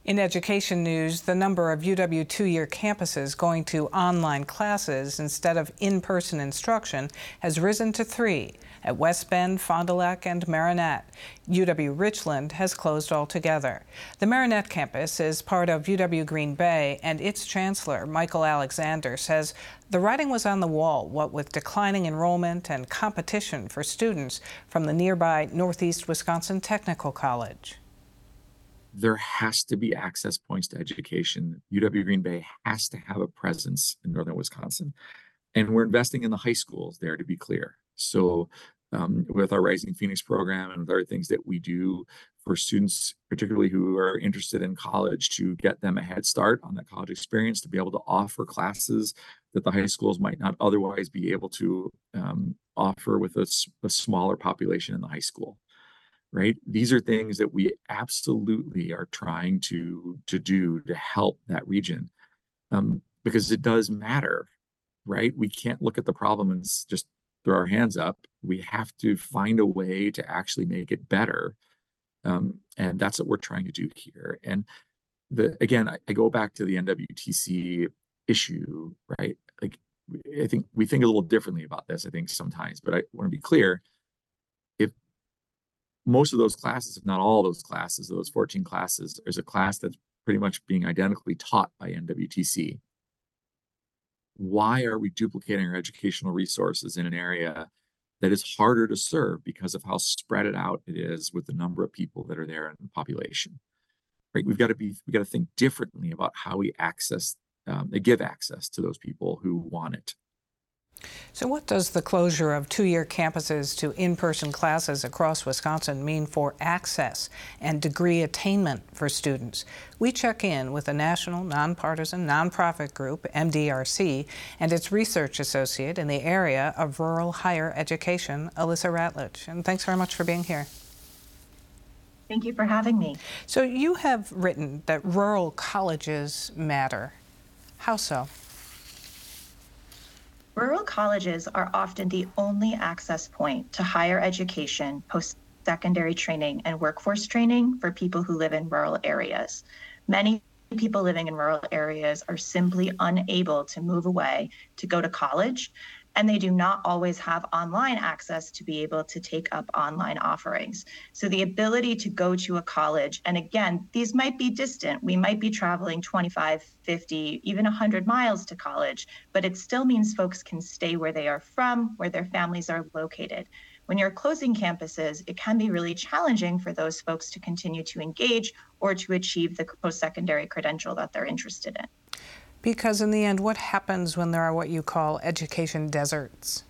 In education news, the number of UW two-year campuses going to online classes instead of in-person instruction has risen to 3 at West Bend, Fond du Lac, and Marinette. UW Richland has closed altogether. The Marinette campus is part of UW Green Bay, and its chancellor, Michael Alexander, says the writing was on the wall, what with declining enrollment and competition for students from the nearby Northeast Wisconsin Technical College. There has to be access points to education. UW Green Bay has to have a presence in northern Wisconsin. And we're investing in the high schools there, to be clear. So with our Rising Phoenix program and with other things that we do for students, particularly who are interested in college, to get them a head start on that college experience, to be able to offer classes that the high schools might not otherwise be able to offer with a smaller population in the high school. Right? These are things that we absolutely are trying to do to help that region, because it does matter, right? We can't look at the problem and just throw our hands up. We have to find a way to actually make it better, and that's what we're trying to do here. And again, I go back to the NWTC issue, right? Like, I think we think a little differently about this, I think sometimes, but I want to be clear. Most of those classes, if not all those classes, those 14 classes, there's a class that's pretty much being identically taught by NWTC. Why are we duplicating our educational resources in an area that is harder to serve because of how spread it out it is with the number of people that are there in the population? Right? We've got to think differently about how we give access to those people who want it. So what does the closure of two-year campuses to in-person classes across Wisconsin mean for access and degree attainment for students? We check in with a national nonpartisan nonprofit group, MDRC, and its research associate in the area of rural higher education, Alyssa Ratledge. And thanks very much for being here. Thank you for having me. So you have written that rural colleges matter. How so? Rural colleges are often the only access point to higher education, post-secondary training, and workforce training for people who live in rural areas. Many people living in rural areas are simply unable to move away to go to college, and they do not always have online access to be able to take up online offerings. So the ability to go to a college, and again, these might be distant. We might be traveling 25, 50, even 100 miles to college, but it still means folks can stay where they are from, where their families are located. When you're closing campuses, it can be really challenging for those folks to continue to engage or to achieve the post-secondary credential that they're interested in. Because in the end, what happens when there are what you call education deserts?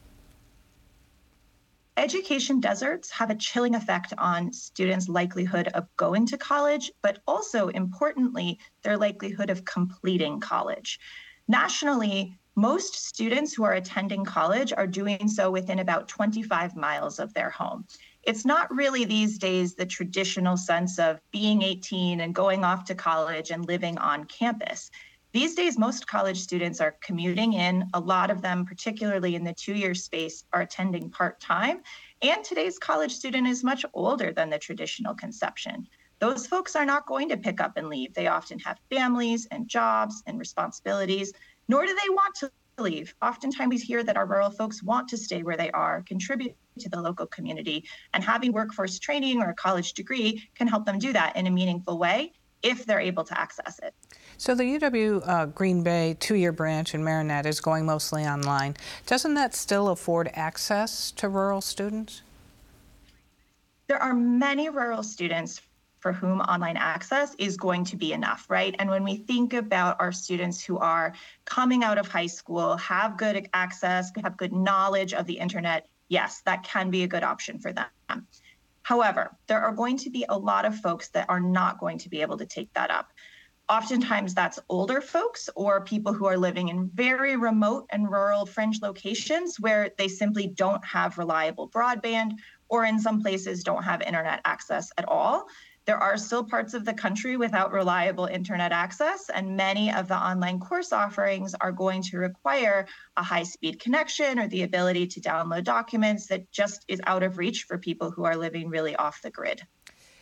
Education deserts have a chilling effect on students' likelihood of going to college, but also importantly, their likelihood of completing college. Nationally, most students who are attending college are doing so within about 25 miles of their home. It's not really these days the traditional sense of being 18 and going off to college and living on campus. These days, most college students are commuting in. A lot of them, particularly in the two-year space, are attending part-time. And today's college student is much older than the traditional conception. Those folks are not going to pick up and leave. They often have families and jobs and responsibilities, nor do they want to leave. Oftentimes we hear that our rural folks want to stay where they are, contribute to the local community, and having workforce training or a college degree can help them do that in a meaningful way if they're able to access it. So the UW Green Bay two-year branch in Marinette is going mostly online. Doesn't that still afford access to rural students? There are many rural students for whom online access is going to be enough, right? And when we think about our students who are coming out of high school, have good access, have good knowledge of the internet, yes, that can be a good option for them. However, there are going to be a lot of folks that are not going to be able to take that up. Oftentimes that's older folks or people who are living in very remote and rural fringe locations where they simply don't have reliable broadband or in some places don't have internet access at all. There are still parts of the country without reliable internet access, and many of the online course offerings are going to require a high-speed connection or the ability to download documents that just is out of reach for people who are living really off the grid.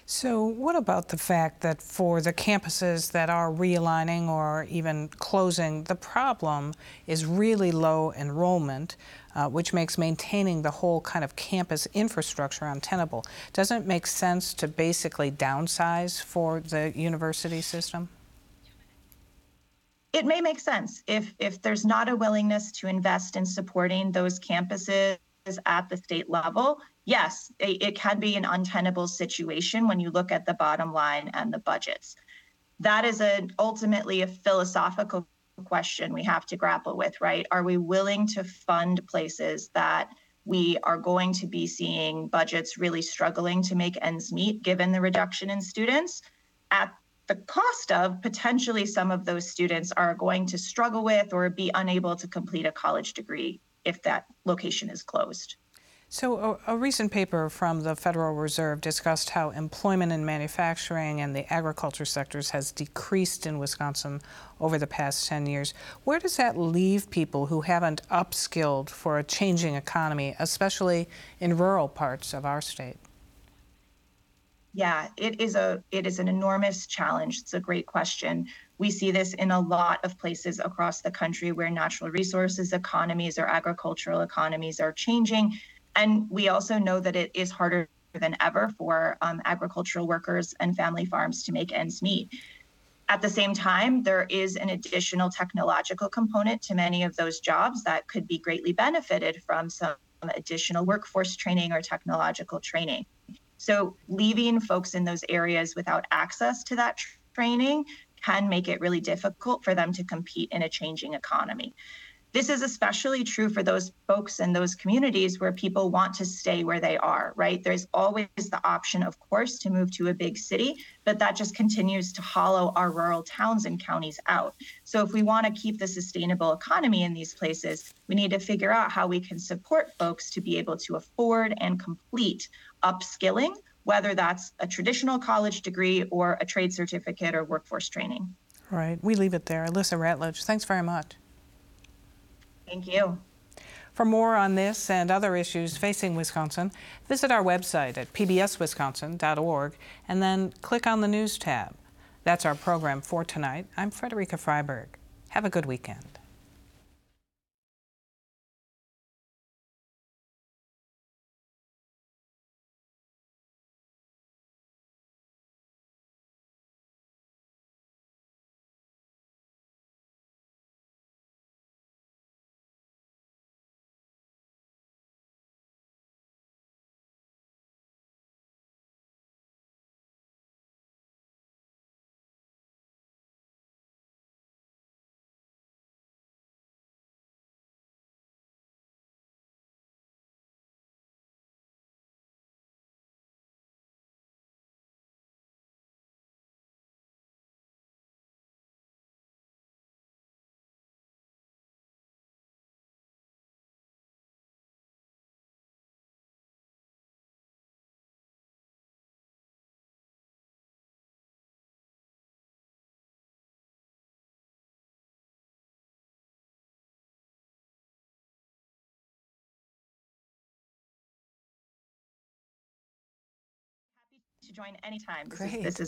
So, what about the fact that for the campuses that are realigning or even closing, the problem is really low enrollment, which makes maintaining the whole kind of campus infrastructure untenable? Doesn't it make sense to basically downsize for the university system? It may make sense if there's not a willingness to invest in supporting those campuses at the state level. Yes, it can be an untenable situation when you look at the bottom line and the budgets. That is ultimately a philosophical question we have to grapple with, right? Are we willing to fund places that we are going to be seeing budgets really struggling to make ends meet given the reduction in students at the cost of potentially some of those students are going to struggle with or be unable to complete a college degree if that location is closed? So, a recent paper from the Federal Reserve discussed how employment in manufacturing and the agriculture sectors has decreased in Wisconsin over the past 10 years. Where does that leave people who haven't upskilled for a changing economy, especially in rural parts of our state? Yeah, it is an enormous challenge. It's a great question. We see this in a lot of places across the country where natural resources economies or agricultural economies are changing. And we also know that it is harder than ever for agricultural workers and family farms to make ends meet. At the same time, there is an additional technological component to many of those jobs that could be greatly benefited from some additional workforce training or technological training. So leaving folks in those areas without access to that training can make it really difficult for them to compete in a changing economy. This is especially true for those folks in those communities where people want to stay where they are, right? There's always the option, of course, to move to a big city, but that just continues to hollow our rural towns and counties out. So if we want to keep the sustainable economy in these places, we need to figure out how we can support folks to be able to afford and complete upskilling, whether that's a traditional college degree or a trade certificate or workforce training. Right. We leave it there. Alyssa Ratledge, thanks very much. Thank you. For more on this and other issues facing Wisconsin, visit our website at pbswisconsin.org and then click on the News tab. That's our program for tonight. I'm Frederica Freiberg. Have a good weekend. To join anytime. This is